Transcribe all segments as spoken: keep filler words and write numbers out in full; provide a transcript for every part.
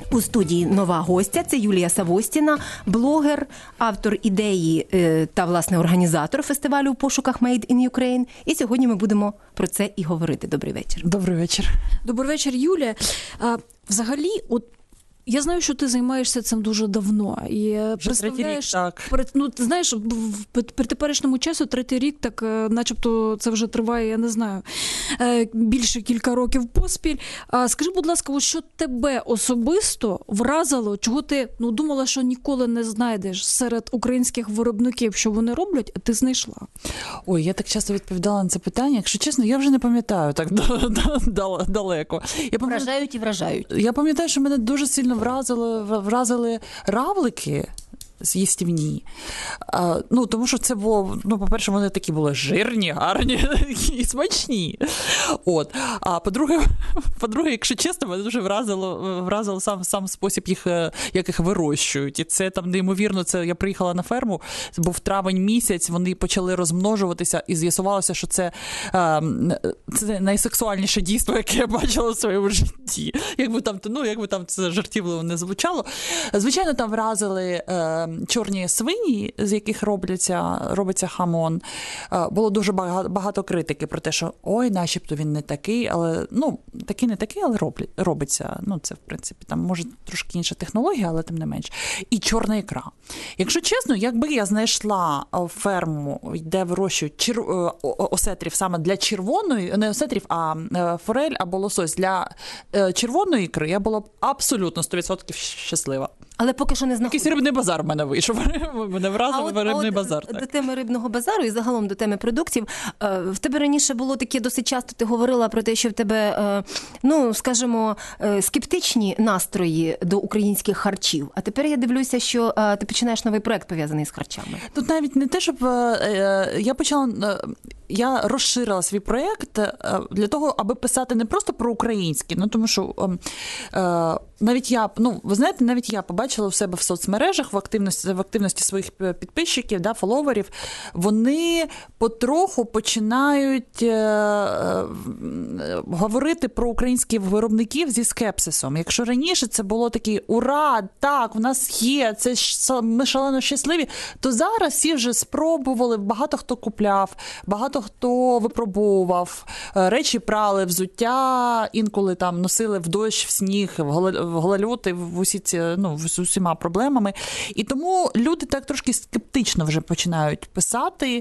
У студії нова гостя – це Юлія Савостіна, блогер, автор ідеї та, власне, організатор фестивалю «У пошуках Made in Ukraine». І сьогодні ми будемо про це і говорити. Добрий вечір. Добрий вечір. Добрий вечір, Юлія. А, взагалі, от я знаю, що ти займаєшся цим дуже давно. І вже представляєш, третій рік, так. При, ну, ти знаєш, при теперішньому часу третій рік, так начебто це вже триває, я не знаю, більше кілька років поспіль. А скажи, будь ласка, от що тебе особисто вразило, чого ти ну, думала, що ніколи не знайдеш серед українських виробників, що вони роблять, а ти знайшла? Ой, я так часто відповідала на це питання. Якщо чесно, я вже не пам'ятаю так далеко. Я пам'ятаю, вражають і вражають. Я пам'ятаю, що мене дуже сильно вразили, вразили равлики їстівні. А, ну, тому що це було, ну, по-перше, вони такі були жирні, гарні і смачні. От. А по-друге, по-друге, якщо чесно, мене дуже вразило, вразило сам, сам спосіб їх, як їх вирощують. І це там неймовірно, це я приїхала на ферму, це був травень місяць, вони почали розмножуватися і з'ясувалося, що це, а, це найсексуальніше дійство, яке я бачила в своєму житті. Якби там, ну, якби там це жартівливо не звучало. Звичайно, там вразили чорні свині, з яких робляться, робиться хамон. Було дуже багато, багато критики про те, що ой, начебто він не такий, але, ну, такий не такий, але роблять, робиться. Ну, це, в принципі, там, може, трошки інша технологія, але тим не менш. І чорна ікра. Якщо чесно, якби я знайшла ферму, де вирощують чер... осетрів саме для червоної, не осетрів, а форель або лосось для червоної ікри, я була б абсолютно сто відсотків щаслива. Але поки що не знаходиться. Якийсь рибний базар в мене вийшов. Мене вразив от, рибний от, базар. Так. До теми рибного базару і загалом до теми продуктів. В тебе раніше було таке, досить часто ти говорила про те, що в тебе, ну, скажімо, скептичні настрої до українських харчів. А тепер я дивлюся, що ти починаєш новий проект, пов'язаний з харчами. Тут навіть не те, щоб я почала... Я розширила свій проєкт для того, аби писати не просто про українське, ну, тому що е, навіть я, ну, ви знаєте, навіть я побачила у себе в соцмережах, в активності, в активності своїх підписчиків, да, фоловерів, вони потроху починають е, е, говорити про українських виробників зі скепсисом. Якщо раніше це було таке ура, так, у нас є, це ми шалено щасливі, то зараз всі вже спробували, багато хто купляв, багато хто випробовував, речі прали, взуття, інколи там носили в дощ, в сніг, в голольоти, в усі ці, ну, з усіма проблемами. І тому люди так трошки скептично вже починають писати,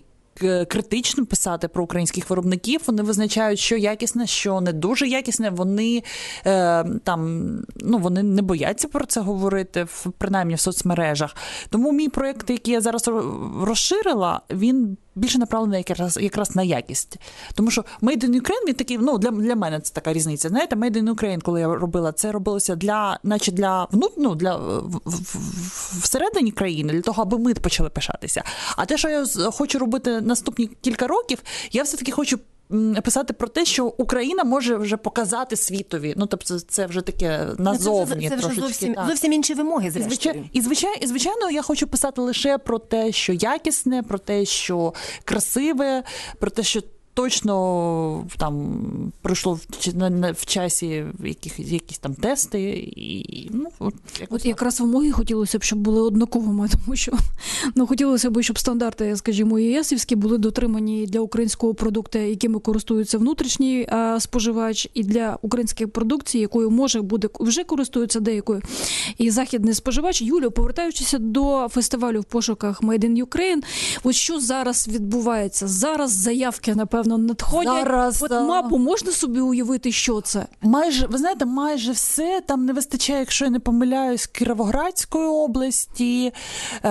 критично писати про українських виробників. Вони визначають, що якісне, що не дуже якісне. Вони е, там, ну, вони не бояться про це говорити, принаймні в соцмережах. Тому мій проєкт, який я зараз розширила, він більше направлений якраз, якраз на якість. Тому що Made in Ukraine, він такий, ну, для, для мене це така різниця. Знаєте, Made in Ukraine, коли я робила, це робилося для, наче для, ну, для в, в, всередині країни, для того, аби ми почали пишатися. А те, що я хочу робити наступні кілька років, я все-таки хочу писати про те, що Україна може вже показати світові. Ну, тобто це вже таке назовні. Це, це, це вже зовсім, зовсім інші вимоги, зрештою. І, звичайно, і, звичайно, я хочу писати лише про те, що якісне, про те, що красиве, про те, що точно там пройшло в, в часі яких, якісь там тести. І, ну, от, от якраз вимоги хотілося б, щоб були однаковими, тому що ну, хотілося б, щоб стандарти, скажімо, ЄСівські були дотримані для українського продукту, якими користується внутрішній а, споживач, і для української продукції, якою може буде, вже користується деякою і західний споживач. Юлія, повертаючись до фестивалю в пошуках Made in Ukraine, от що зараз відбувається? Зараз заявки, напевно, надходять. Зараз, от мапу можна собі уявити, що це? Майже, ви знаєте, майже все. Там не вистачає, якщо я не помиляюсь, Кіровоградської області. Е-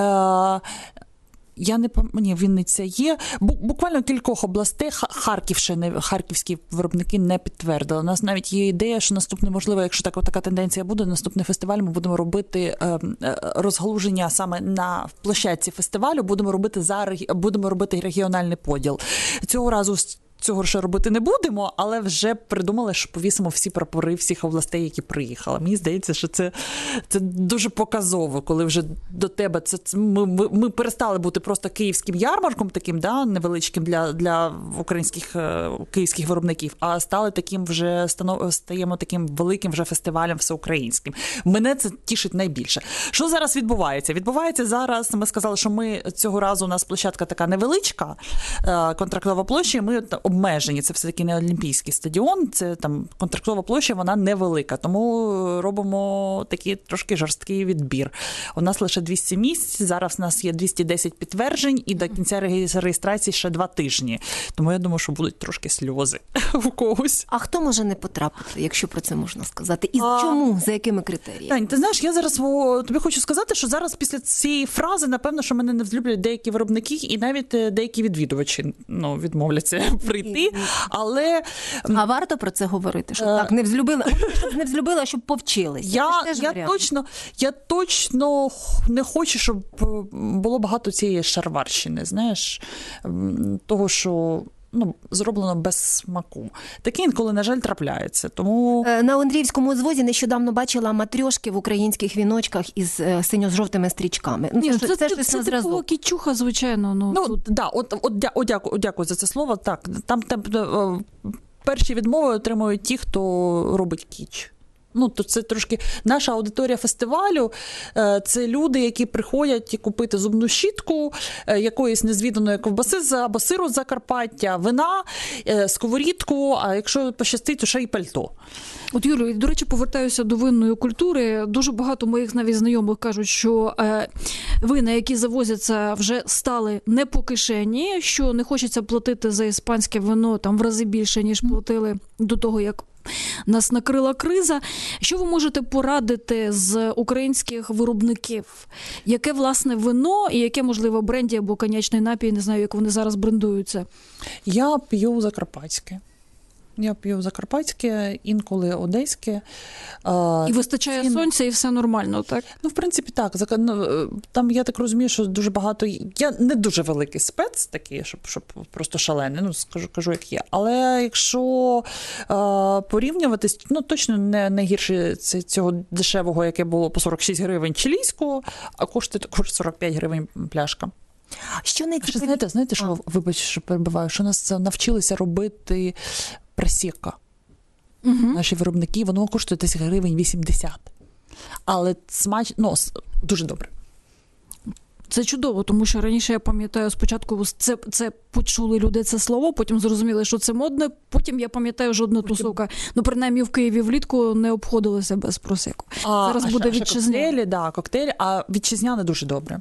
Я не пам'ятаю, ні, Вінниця є. Буквально кількох областей Харківщини, харківські виробники не підтвердили. У нас навіть є ідея, що наступне, можливо, якщо така, така тенденція буде, наступний фестиваль ми будемо робити е, розгалуження саме на площадці фестивалю, будемо робити, за, будемо робити регіональний поділ. Цього разу цього ще робити не будемо, але вже придумали, що повісимо всі прапори всіх областей, які приїхали. Мені здається, що це, це дуже показово, коли вже до тебе це, це ми, ми, ми перестали бути просто київським ярмарком таким, да, невеличким для, для українських київських виробників, а стали таким вже стаємо таким великим вже фестивалем всеукраїнським. Мене це тішить найбільше. Що зараз відбувається? Відбувається зараз, ми сказали, що ми цього разу у нас площадка така невеличка, контрактова площа, ми обмежені, це все-таки не олімпійський стадіон, це там контрактова площа, вона невелика, тому робимо такий трошки жорсткий відбір. У нас лише двісті місць, зараз у нас є двісті десять підтверджень і до кінця реєстрації ще два тижні. Тому я думаю, що будуть трошки сльози у когось. А хто може не потрапити, якщо про це можна сказати? І А... чому? За якими критеріями? Тань, ти знаєш, я зараз о, тобі хочу сказати, що зараз після цієї фрази, напевно, що мене не взлюблять деякі виробники і навіть деякі відвідувачі, ну, відмовляться прийти, але... А варто про це говорити, щоб е... так не взлюбила, щоб не взлюбила, щоб повчилися? Я, я, точно, я точно не хочу, щоб було багато цієї шарварщини, знаєш, того, що ну, зроблено без смаку. Таке інколи, на жаль, трапляється. Тому... На Андріївському звозі нещодавно бачила матрьошки в українських віночках із синьо-жовтими стрічками. Ні, це, це, це, це, це, це, це типова кічуха, звичайно. Ну, ну тут... да, от, от, дя, от, дякую, дякую за це слово. Так, там, там перші відмови отримують ті, хто робить кіч. Ну, то це трошки наша аудиторія фестивалю, це люди, які приходять купити зубну щітку, якоїсь незвіданої ковбаси або сиру з Закарпаття, вина, сковорідку, а якщо пощастить, то ще й пальто. От, Юлю, до речі, повертаюся до винної культури. Дуже багато моїх навіть знайомих кажуть, що е, вина, які завозяться, вже стали не по кишені, що не хочеться платити за іспанське вино там в рази більше, ніж платили до того, як нас накрила криза. Що ви можете порадити з українських виробників? Яке, власне, вино і яке, можливо, бренді або коньячний напій, не знаю, як вони зараз брендуються? Я п'ю закарпатське. Я п'ю закарпатське, інколи одеське. І вистачає Ін... сонця, і все нормально, так? Ну, в принципі, так. Там, я так розумію, що дуже багато... Я не дуже великий спец такий, щоб, щоб просто шалений, ну, скажу, кажу, як є. Але якщо е, порівнювати, ну, точно не, не гірше цього дешевого, яке було по сорок шість гривень чилійського, а коштує також сорок п'ять гривень пляшка. Що не Ще, знаєте, знаєте, що, вибач, що перебиваю, що нас навчилися робити просека. Угу. Наші виробники, воно коштує десь гривень вісімдесят. Але смач, ну, дуже добре. Це чудово, тому що раніше, я пам'ятаю, спочатку це, це почули люди це слово, потім зрозуміли, що це модне, потім, я пам'ятаю, жодна потім... тусовка, ну, принаймні в Києві влітку не обходилося без просеку. А, Зараз а буде ще, вітчизняне. Ще коктейлі, да, коктейлі, а вітчизняне дуже добре.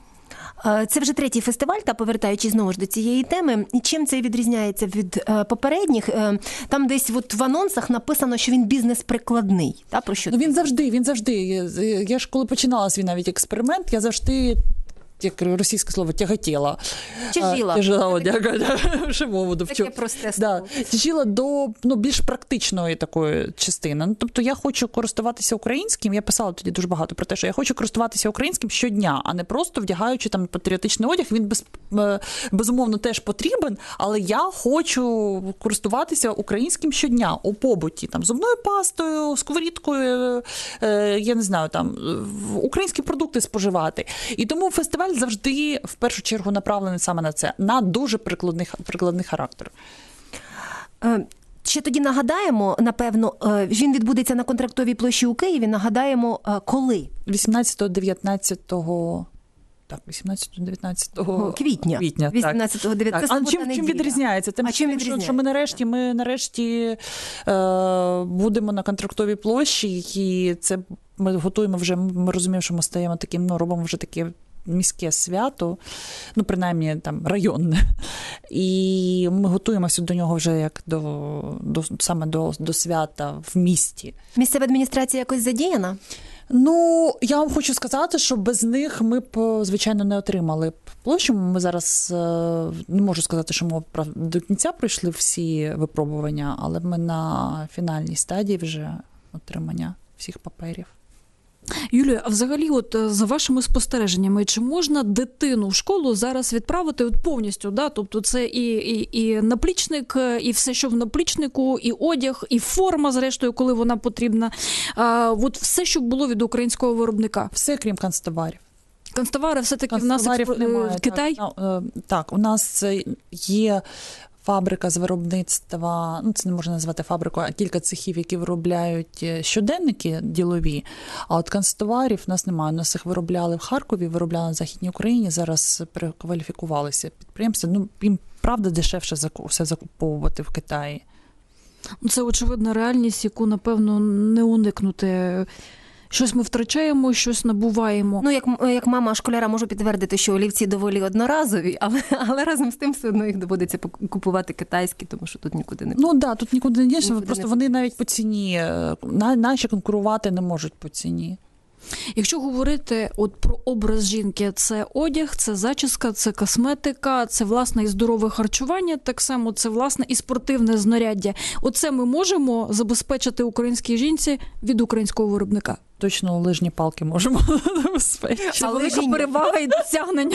Це вже третій фестиваль, та повертаючись знову ж до цієї теми. І чим це відрізняється від е, попередніх? Е, там десь от в анонсах написано, що він бізнес-прикладний. Та, про що ну, він завжди, він завжди. Я ж коли починала свій навіть експеримент, я завжди, як російське слово, тяготіла. Тяжіла. Тяжіла, дякую. Ще мову довчу. Таке просте слово. Да. Тяжіла до ну, більш практичної такої частини. Ну, тобто я хочу користуватися українським, я писала тоді дуже багато про те, що я хочу користуватися українським щодня, а не просто вдягаючи там патріотичний одяг. Він без, безумовно теж потрібен, але я хочу користуватися українським щодня у побуті. Там, зубною пастою, сковорідкою, я не знаю, там, українські продукти споживати. І тому фестиваль завжди, в першу чергу, направлений саме на це, на дуже прикладний, прикладний характер. Ще тоді нагадаємо, напевно, він відбудеться на Контрактовій площі у Києві, нагадаємо, коли? вісімнадцятого-дев'ятнадцятого Так, вісімнадцятого-дев'ятнадцятого квітня. квітня вісімнадцятого дев'ятнадцятого А чим, чим відрізняється? Тим, а чим відрізняється? Що ми нарешті, ми нарешті е, будемо на Контрактовій площі, і це ми готуємо вже, ми розуміємо, що ми стаємо таким, ну, робимо вже таке міське свято, ну, принаймні, там, районне. І ми готуємося до нього вже як до, до саме до, до свята в місті. Місцева адміністрація якось задіяна? Ну, я вам хочу сказати, що без них ми б, звичайно, не отримали б площу. Ми зараз, не можу сказати, що ми до кінця пройшли всі випробування, але ми на фінальній стадії вже отримання всіх паперів. Юлія, а взагалі, от за вашими спостереженнями, чи можна дитину в школу зараз відправити от повністю? Да? Тобто це і, і, і наплічник, і все, що в наплічнику, і одяг, і форма, зрештою, коли вона потрібна. А, от все, що було від українського виробника. Все, крім канцтоварів. Канцтовари все-таки в нас експор... немає, в Китай? Так, так, у нас є фабрика з виробництва, ну це не можна назвати фабрикою, а кілька цехів, які виробляють щоденники ділові, а от канцтоварів в нас немає. У нас їх виробляли в Харкові, виробляли на Західній Україні, зараз перекваліфікувалися підприємства. Ну, їм, правда, дешевше все закуповувати в Китаї. Це очевидна реальність, яку, напевно, не уникнути. Щось ми втрачаємо, щось набуваємо. Ну, як, як мама школяра можу підтвердити, що олівці доволі одноразові, але, але разом з тим все одно їх доводиться купувати китайські, тому що тут нікуди не... Ну, так, да, тут нікуди не дієш, просто не вони навіть по ціні, наші конкурувати не можуть по ціні. Якщо говорити от про образ жінки, це одяг, це зачіска, це косметика, це, власне, і здорове харчування, так само це, власне, і спортивне знаряддя. Оце ми можемо забезпечити українській жінці від українського виробника? Точно лижні палки можемо забезпечити. Це велика перевага і досягнення.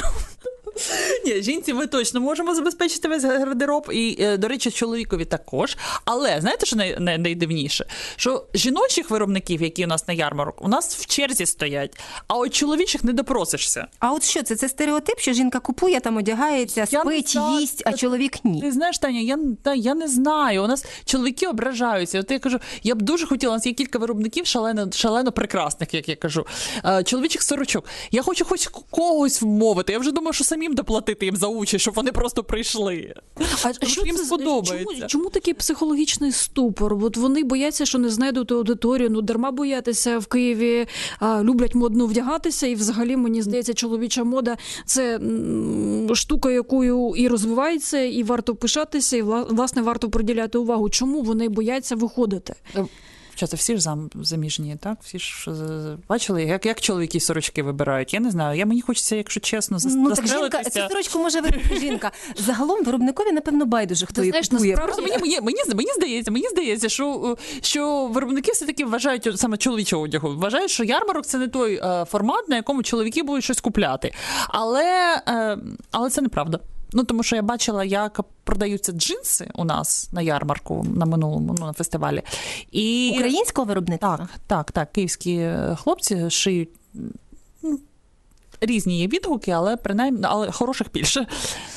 Ні, жінці ми точно можемо забезпечити весь гардероб, і, до речі, чоловікові також. Але, знаєте, що най- най- найдивніше? Що жіночих виробників, які у нас на ярмарок, у нас в черзі стоять, а от чоловічих не допросишся. А от що це? Це стереотип, що жінка купує, там одягається, Я спить, не їсть, а чоловік ні? Ти знаєш, Таня, я, та, я не знаю. У нас чоловіки ображаються. От я кажу, я б дуже хотіла, у нас є кілька виробників шалено, шалено прекрасних, як я кажу, чоловічих сорочок. Я хочу хоч когось вмовити. Я вже думаю, що самі доплатити їм за участь, щоб вони просто прийшли. А тому, що їм це, сподобається. Чому, чому такий психологічний ступор? От вони бояться, що не знайдуть аудиторію, ну дарма боятися. В Києві а, люблять модно вдягатися, і взагалі, мені здається, чоловіча мода – це м, штука, якою і розвивається, і варто пишатися, і, власне, варто приділяти увагу. Чому вони бояться виходити? Це всі ж зам, заміжні, так? Всі ж бачили, як, як чоловіки сорочки вибирають? Я не знаю. Я, мені хочеться, якщо чесно, застрелитися. Ну, так жінка, цю сорочку може вибрати жінка. Загалом виробникові, напевно, байдуже, хто Ти її знаєш, купує. насправді... Мені, мені, мені, мені здається, мені здається, що, що виробники все-таки вважають, саме чоловічого одягу, вважають, що ярмарок – це не той е, формат, на якому чоловіки будуть щось купляти. Але, е, але це неправда. Ну, тому що я бачила, як продаються джинси у нас на ярмарку, на минулому, ну, на фестивалі. І... Українського виробництва? Так, так, так. Київські хлопці шиють, ну, різні є відгуки, але принаймні, але хороших більше.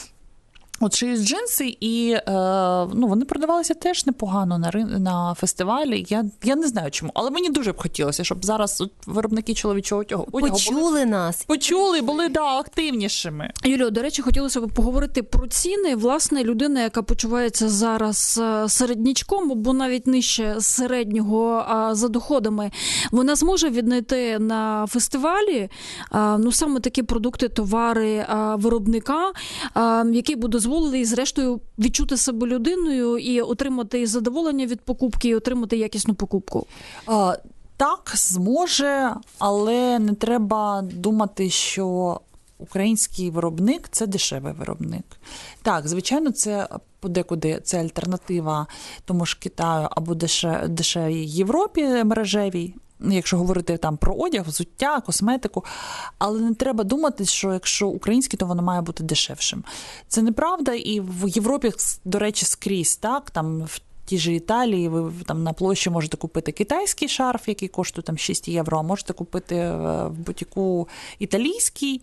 От шиють джинси, і е, ну, вони продавалися теж непогано на рин... на фестивалі. Я, я не знаю чому, але мені дуже б хотілося, щоб зараз от, виробники чоловічого одягу почули були, нас. Почули, були, да, активнішими. Юліо, до речі, хотілося б поговорити про ціни. Власне, людина, яка почувається зараз середнячком, або навіть нижче середнього за доходами, вона зможе віднайти на фестивалі, ну, саме такі продукти, товари виробника, які будуть дозволили і, зрештою, відчути себе людиною і отримати і задоволення від покупки, і отримати якісну покупку? А, так, зможе, але не треба думати, що український виробник – це дешевий виробник. Так, звичайно, це подекуди це альтернатива тому ж Китаю або дешевій Європі мережевій, якщо говорити там про одяг, взуття, косметику, але не треба думати, що якщо український, то воно має бути дешевшим. Це неправда, і в Європі, до речі, скрізь, так, там в тій же Італії ви там на площі можете купити китайський шарф, який коштує там шість євро, а можете купити в бутіку італійський,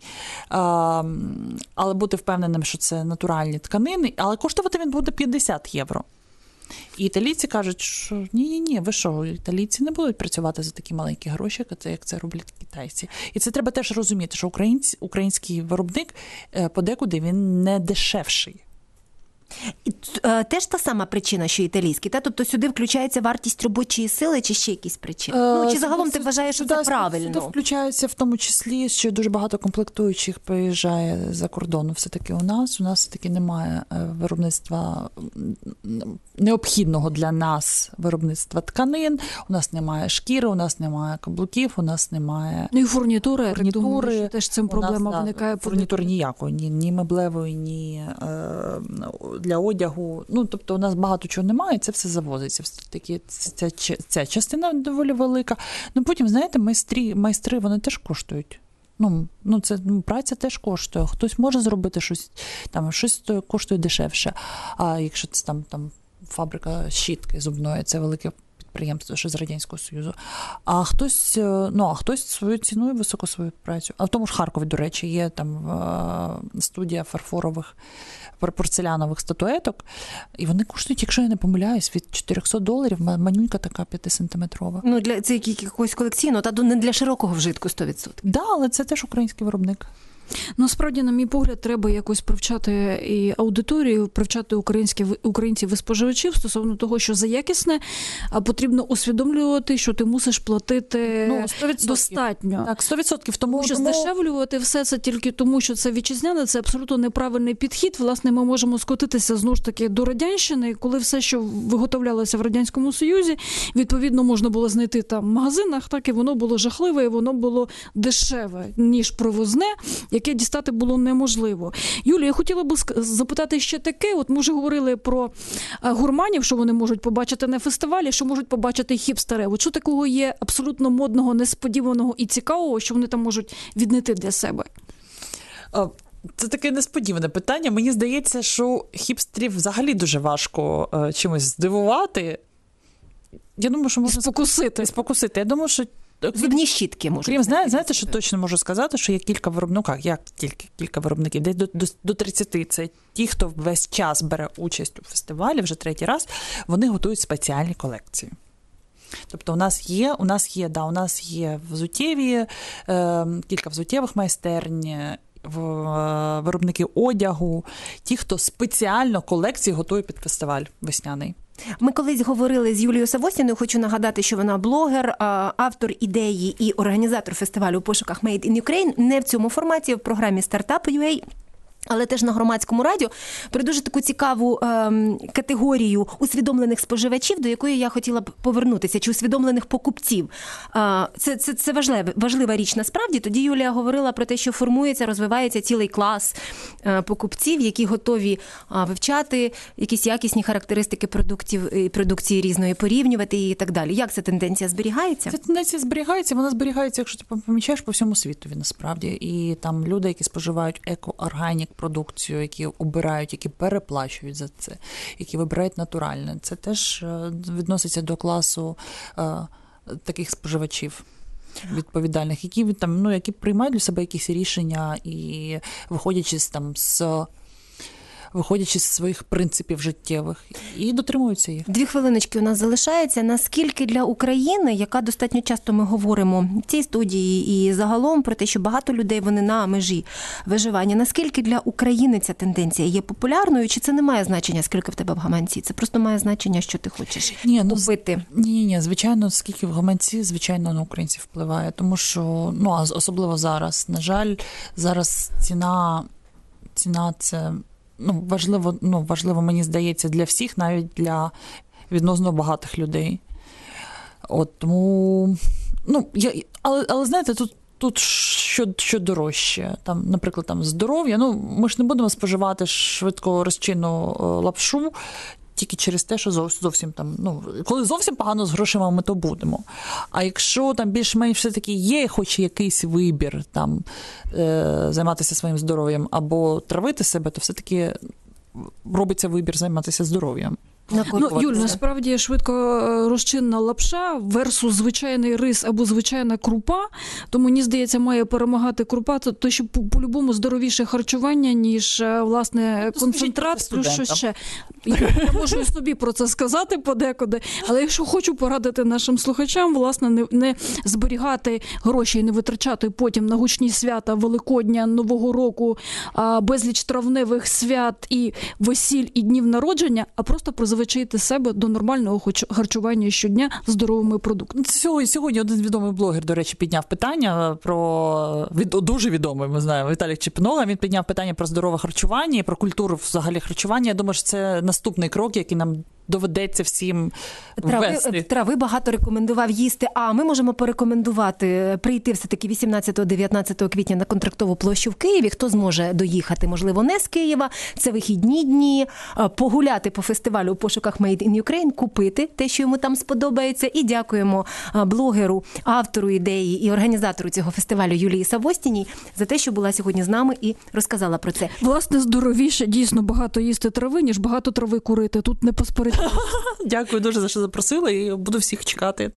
але бути впевненим, що це натуральні тканини, але коштувати він буде п'ятдесят євро. І італійці кажуть, що ні-ні-ні, ви що, італійці не будуть працювати за такі маленькі гроші, як це роблять китайці. І це треба теж розуміти, що українсь, український виробник подекуди він не дешевший. І, е, теж та сама причина, що італійський, та? Тобто сюди включається вартість робочої сили чи ще якісь причини? Е, ну, чи загалом ти вважаєш, що це правильно? Сюди включається в тому числі, що дуже багато комплектуючих приїжджає за кордону. Все-таки у нас, у нас все-таки немає виробництва необхідного для нас виробництва тканин, у нас немає шкіри, у нас немає каблуків, у нас немає... Ну і фурнітури, фурнітури. Думаю, що теж цим проблема нас, виникає. Да, фурнітури ніякої, ні, ні меблевої, ні... Е, для одягу. Ну, тобто у нас багато чого немає, це все завозиться. Такі, ця, ця, ця частина доволі велика. Ну, потім, знаєте, майстрі, майстри, вони теж коштують. Ну, ну це ну, праця теж коштує. Хтось може зробити щось, там, щось коштує дешевше. А якщо це там, там фабрика щітки зубної, це велике підприємство ще з Радянського Союзу. А хтось, ну, а хтось свою цінує високо свою працю. А в тому ж Харкові, до речі, є там студія фарфорових, порцелянових статуеток, і вони коштують, якщо я не помиляюсь, від чотириста доларів, манюнька така п'ятисантиметрова. Ну, для це якогось колекційного, та не для широкого вжитку сто відсотків. Так, да, але це теж український виробник. Насправді, на мій погляд, треба якось привчати і аудиторію, привчати українських українців і споживачів стосовно того, що за якісне потрібно усвідомлювати, що ти мусиш платити ну, сто відсотків. Достатньо. Так, сто відсотків. Тому, що тому... здешевлювати все це тільки тому, що це вітчизняне, це абсолютно неправильний підхід. Власне, ми можемо скотитися, знову ж таки, до радянщини, коли все, що виготовлялося в Радянському Союзі, відповідно, можна було знайти там в магазинах, так і воно було жахливе, і воно було дешеве, ніж привозне, яке дістати було неможливо. Юлія, я хотіла б запитати ще таке. От ми вже говорили про гурманів, що вони можуть побачити на фестивалі, що можуть побачити хіпстери. От що такого є абсолютно модного, несподіваного і цікавого, що вони там можуть віднайти для себе? Це таке несподіване питання. Мені здається, що хіпстерів взагалі дуже важко чимось здивувати. Я думаю, що можна спокусити. спокусити. Я думаю, що зубні щітки можуть. Крім, знаєте, знаєте, що точно можу сказати, що є кілька виробників, як тільки кілька виробників, десь до, до, до тридцяти, це ті, хто весь час бере участь у фестивалі, вже третій раз, вони готують спеціальні колекції. Тобто у нас є, у нас є, да, у нас є взуттєві, е, кілька взуттєвих майстерні, в, е, виробники одягу, ті, хто спеціально колекції готує під фестиваль весняний. Ми колись говорили з Юлією Савостіною, хочу нагадати, що вона блогер, автор ідеї і організатор фестивалю у пошуках Made in Ukraine, не в цьому форматі, а в програмі Startup.ua, але теж на громадському радіо, про дуже таку цікаву ем, категорію усвідомлених споживачів, до якої я хотіла б повернутися, чи усвідомлених покупців. Е, це це, це важлива, важлива річ насправді. Тоді Юлія говорила про те, що формується, розвивається цілий клас е, покупців, які готові е, вивчати якісь якісні характеристики продуктів і продукції різної, порівнювати і так далі. Як ця тенденція зберігається? Ця тенденція зберігається, вона зберігається, якщо ти помічаєш, по всьому світові насправді. І там люди, які споживають еко-органік продукцію, які обирають, які переплачують за це, які вибирають натуральне. Це теж відноситься до класу е, таких споживачів відповідальних, які там, ну, які приймають для себе якісь рішення і виходячи з там з виходячи з своїх принципів життєвих, і дотримуються їх. Дві хвилиночки у нас залишається. Наскільки для України, яка достатньо часто ми говоримо в цій студії і загалом про те, що багато людей, вони на межі виживання, наскільки для України ця тенденція є популярною, чи це не має значення, скільки в тебе в гаманці? Це просто має значення, що ти хочеш ні, ну, купити? Ні, ні, звичайно, скільки в гаманці, звичайно, на українців впливає, тому що, ну, а особливо зараз, на жаль, зараз ціна, ціна це... Ну, важливо, ну, важливо, мені здається, для всіх, навіть для відносно багатих людей. От, тому, ну, я, але, але, знаєте, тут, тут що, що дорожче. Там, наприклад, там, здоров'я, ну, ми ж не будемо споживати швидко розчинну лапшу, тільки через те, що зовсім там, ну, коли зовсім погано з грошима, ми то будемо. А якщо там більш-менш все-таки є хоч якийсь вибір, там, е, займатися своїм здоров'ям або травити себе, то все-таки робиться вибір займатися здоров'ям. Ну, Юль, насправді швидко розчинна лапша версус звичайний рис або звичайна крупа, то, мені здається, має перемагати крупа, то, то що по-любому здоровіше харчування, ніж, власне, концентрат, плюс що ще. Я можу і собі про це сказати подекуди, але якщо хочу порадити нашим слухачам, власне, не, не зберігати гроші і не витрачати потім на гучні свята Великодня, Нового року, безліч травневих свят і весіль, і днів народження, а просто призвичаїти себе до нормального харчування щодня здоровими продуктами. Сьогодні, сьогодні один відомий блогер, до речі, підняв питання про, від, дуже відомий, ми знаємо, Віталій Чепінога, він підняв питання про здорове харчування і про культуру взагалі харчування. Я думаю, що це наступний крок, який нам доведеться всім Трави, ввести. трави багато рекомендував їсти, а ми можемо порекомендувати прийти все-таки вісімнадцятого-дев'ятнадцятого квітня на Контрактову площу в Києві. Хто зможе доїхати, можливо, не з Києва, це вихідні дні, погуляти по фестивалю у пошуках Made in Ukraine, купити те, що йому там сподобається. І дякуємо блогеру, автору ідеї і організатору цього фестивалю Юлії Савостіній за те, що була сьогодні з нами і розказала про це. Власне, здоровіше дійсно багато їсти трави, ніж багато трави курити. Тут не посперечаєш. Дякую дуже за що запросили і буду всіх чекати.